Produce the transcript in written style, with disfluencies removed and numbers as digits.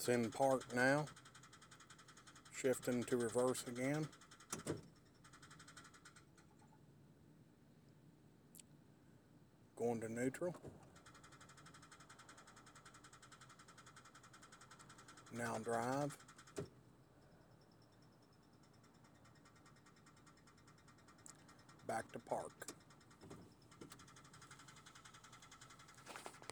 It's in park now. Shifting to reverse again. Going to neutral. Now drive. Back to park.